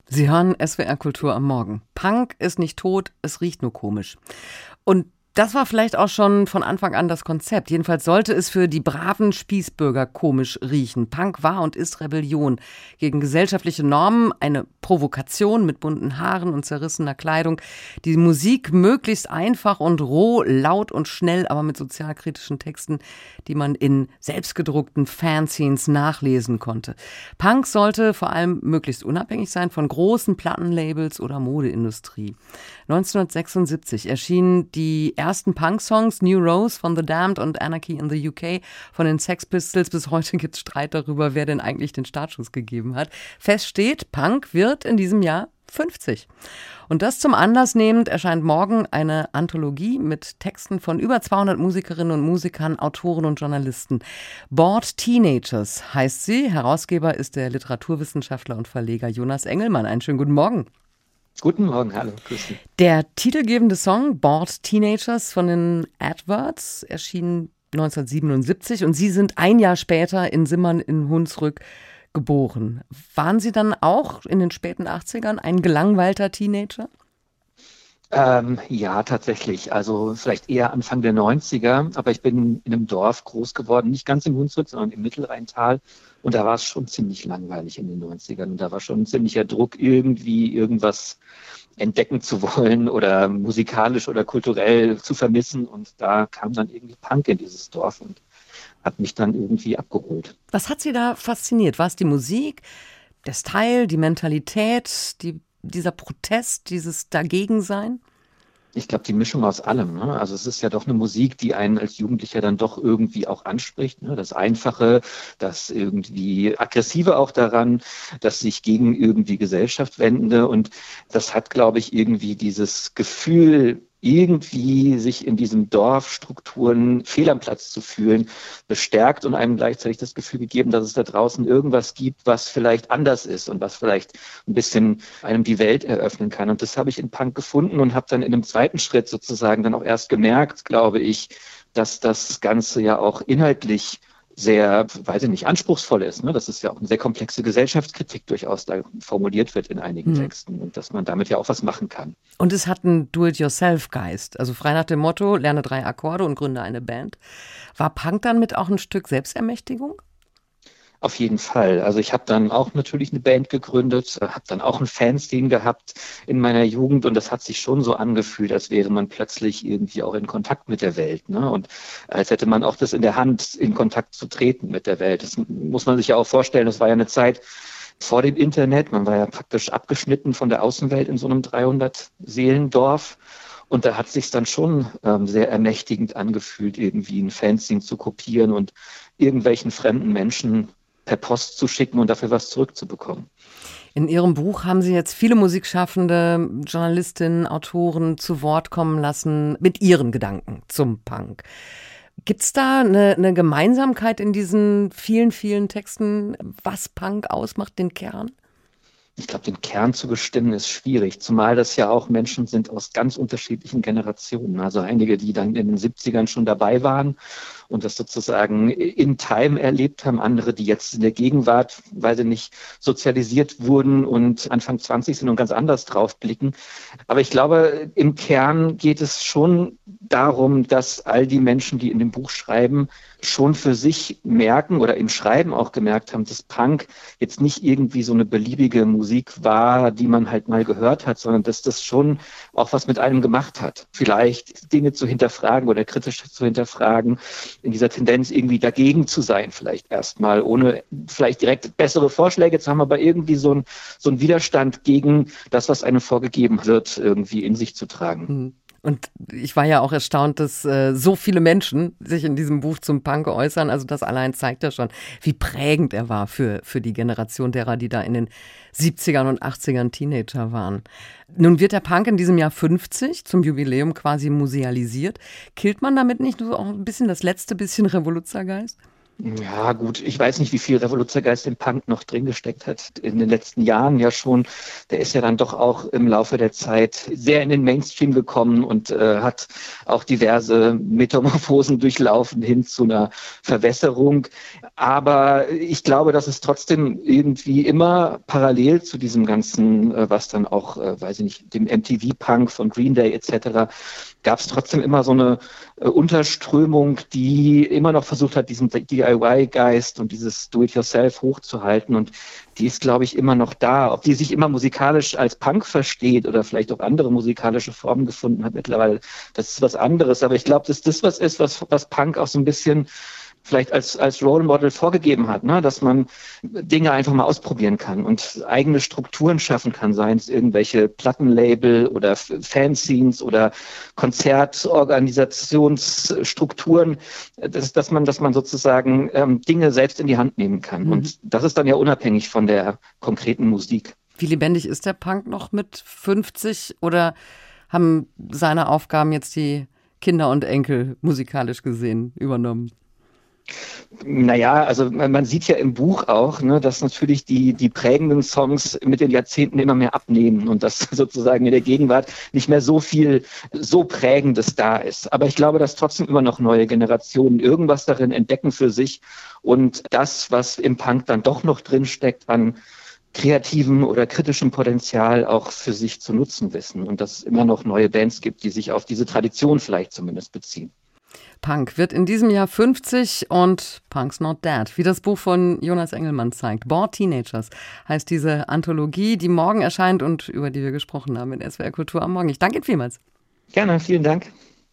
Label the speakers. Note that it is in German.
Speaker 1: Sie hören SWR Kultur am Morgen. Punk ist nicht tot, es riecht nur komisch. Und das war vielleicht auch schon von Anfang an das Konzept. Jedenfalls sollte es für die braven Spießbürger komisch riechen. Punk war und ist Rebellion gegen gesellschaftliche Normen, eine Provokation mit bunten Haaren und zerrissener Kleidung. Die Musik möglichst einfach und roh, laut und schnell, aber mit sozialkritischen Texten, die man in selbstgedruckten Fanzines nachlesen konnte. Punk sollte vor allem möglichst unabhängig sein von großen Plattenlabels oder Modeindustrie. 1976 erschienen die ersten Punk-Songs New Rose von The Damned und Anarchy in the UK von den Sex Pistols. Bis heute gibt es Streit darüber, wer denn eigentlich den Startschuss gegeben hat. Fest steht, Punk wird in diesem Jahr 50. Und das zum Anlass nehmend erscheint morgen eine Anthologie mit Texten von über 200 Musikerinnen und Musikern, Autoren und Journalisten. Bored Teenagers heißt sie. Herausgeber ist der Literaturwissenschaftler und Verleger Jonas Engelmann. Einen schönen guten Morgen.
Speaker 2: Guten Morgen, hallo, grüß Sie.
Speaker 1: Der titelgebende Song Bored Teenagers von den Adverts erschien 1977 und Sie sind ein Jahr später in Simmern in Hunsrück geboren. Waren Sie dann auch in den späten 80ern ein gelangweilter Teenager?
Speaker 2: Ja, tatsächlich. Also vielleicht eher Anfang der 90er, aber ich bin in einem Dorf groß geworden, nicht ganz im Hunsrück, sondern im Mittelrheintal. Und da war es schon ziemlich langweilig in den 90ern. Und da war schon ein ziemlicher Druck, irgendwie irgendwas entdecken zu wollen oder musikalisch oder kulturell zu vermissen. Und da kam dann irgendwie Punk in dieses Dorf und hat mich dann irgendwie abgeholt.
Speaker 1: Was hat Sie da fasziniert? War es die Musik, der Style, die Mentalität, dieser Protest, dieses Dagegensein?
Speaker 2: Ich glaube, die Mischung aus allem, ne? Also es ist ja doch eine Musik, die einen als Jugendlicher dann doch irgendwie auch anspricht, ne? Das Einfache, das irgendwie Aggressive auch daran, das sich gegen irgendwie Gesellschaft wendende. Und das hat, glaube ich, irgendwie dieses Gefühl, irgendwie sich in diesen Dorfstrukturen fehl am Platz zu fühlen, bestärkt und einem gleichzeitig das Gefühl gegeben, dass es da draußen irgendwas gibt, was vielleicht anders ist und was vielleicht ein bisschen einem die Welt eröffnen kann. Und das habe ich in Punk gefunden und habe dann in einem zweiten Schritt sozusagen dann auch erst gemerkt, glaube ich, dass das Ganze ja auch inhaltlich sehr, weiß ich nicht, anspruchsvoll ist. Ne? Das ist ja auch eine sehr komplexe Gesellschaftskritik durchaus da formuliert wird in einigen Texten und dass man damit ja auch was machen kann.
Speaker 1: Und es hat einen Do-it-yourself-Geist. Also frei nach dem Motto, lerne 3 Akkorde und gründe eine Band. War Punk dann mit auch ein Stück Selbstermächtigung?
Speaker 2: Auf jeden Fall. Also ich habe dann auch natürlich eine Band gegründet, habe dann auch ein Fanzine gehabt in meiner Jugend und das hat sich schon so angefühlt, als wäre man plötzlich irgendwie auch in Kontakt mit der Welt, ne? Und als hätte man auch das in der Hand, in Kontakt zu treten mit der Welt. Das muss man sich ja auch vorstellen. Das war ja eine Zeit vor dem Internet. Man war ja praktisch abgeschnitten von der Außenwelt in so einem 300-Seelendorf. Und da hat es sich dann schon sehr ermächtigend angefühlt, irgendwie ein Fanzine zu kopieren und irgendwelchen fremden Menschen per Post zu schicken und dafür was zurückzubekommen.
Speaker 1: In Ihrem Buch haben Sie jetzt viele Musikschaffende, Journalistinnen, Autoren zu Wort kommen lassen mit ihren Gedanken zum Punk. Gibt es da eine Gemeinsamkeit in diesen vielen, vielen Texten, was Punk ausmacht, den Kern?
Speaker 2: Ich glaube, den Kern zu bestimmen ist schwierig, zumal das ja auch Menschen sind aus ganz unterschiedlichen Generationen. Also einige, die dann in den 70ern schon dabei waren und das sozusagen in Time erlebt haben, andere, die jetzt in der Gegenwart, weil sie nicht sozialisiert wurden und Anfang 20 sind und ganz anders drauf blicken. Aber ich glaube, im Kern geht es schon darum, dass all die Menschen, die in dem Buch schreiben, schon für sich merken oder im Schreiben auch gemerkt haben, dass Punk jetzt nicht irgendwie so eine beliebige Musik war, die man halt mal gehört hat, sondern dass das schon auch was mit einem gemacht hat. Vielleicht Dinge zu hinterfragen oder kritisch zu hinterfragen, in dieser Tendenz irgendwie dagegen zu sein, vielleicht erstmal, ohne vielleicht direkt bessere Vorschläge zu haben, aber irgendwie so ein Widerstand gegen das, was einem vorgegeben wird, irgendwie in sich zu tragen.
Speaker 1: Und ich war ja auch erstaunt, dass so viele Menschen sich in diesem Buch zum Punk äußern. Also das allein zeigt ja schon, wie prägend er war für die Generation derer, die da in den 70ern und 80ern Teenager waren. Nun wird der Punk in diesem Jahr 50, zum Jubiläum quasi musealisiert. Killt man damit nicht nur auch ein bisschen das letzte bisschen Revoluzergeist?
Speaker 2: Ja, gut, ich weiß nicht, wie viel Revoluzergeist im Punk noch drin gesteckt hat. In den letzten Jahren ja schon. Der ist ja dann doch auch im Laufe der Zeit sehr in den Mainstream gekommen und hat auch diverse Metamorphosen durchlaufen hin zu einer Verwässerung. Aber ich glaube, dass es trotzdem irgendwie immer parallel zu diesem ganzen, was dann auch, weiß ich nicht, dem MTV-Punk von Green Day etc., gab es trotzdem immer so eine Unterströmung, die immer noch versucht hat, diesen DIY-Geist und dieses Do-it-yourself hochzuhalten. Und die ist, glaube ich, immer noch da. Ob die sich immer musikalisch als Punk versteht oder vielleicht auch andere musikalische Formen gefunden hat mittlerweile, das ist was anderes. Aber ich glaube, dass das was ist, was Punk auch so ein bisschen vielleicht als Role Model vorgegeben hat, ne? Dass man Dinge einfach mal ausprobieren kann und eigene Strukturen schaffen kann, seien es irgendwelche Plattenlabel oder Fanscenes oder Konzertorganisationsstrukturen, dass man sozusagen Dinge selbst in die Hand nehmen kann.
Speaker 1: Mhm.
Speaker 2: Und das ist dann ja unabhängig von der konkreten Musik.
Speaker 1: Wie lebendig ist der Punk noch mit 50 oder haben seine Aufgaben jetzt die Kinder und Enkel musikalisch gesehen übernommen?
Speaker 2: Naja, also man sieht ja im Buch auch, ne, dass natürlich die prägenden Songs mit den Jahrzehnten immer mehr abnehmen und dass sozusagen in der Gegenwart nicht mehr so viel so Prägendes da ist. Aber ich glaube, dass trotzdem immer noch neue Generationen irgendwas darin entdecken für sich und das, was im Punk dann doch noch drinsteckt an kreativen oder kritischem Potenzial auch für sich zu nutzen wissen und dass es immer noch neue Bands gibt, die sich auf diese Tradition vielleicht zumindest beziehen.
Speaker 1: Punk wird in diesem Jahr 50 und Punk's Not Dead, wie das Buch von Jonas Engelmann zeigt. Born Teenagers heißt diese Anthologie, die morgen erscheint und über die wir gesprochen haben in SWR Kultur am Morgen. Ich danke Ihnen vielmals.
Speaker 2: Gerne, vielen Dank.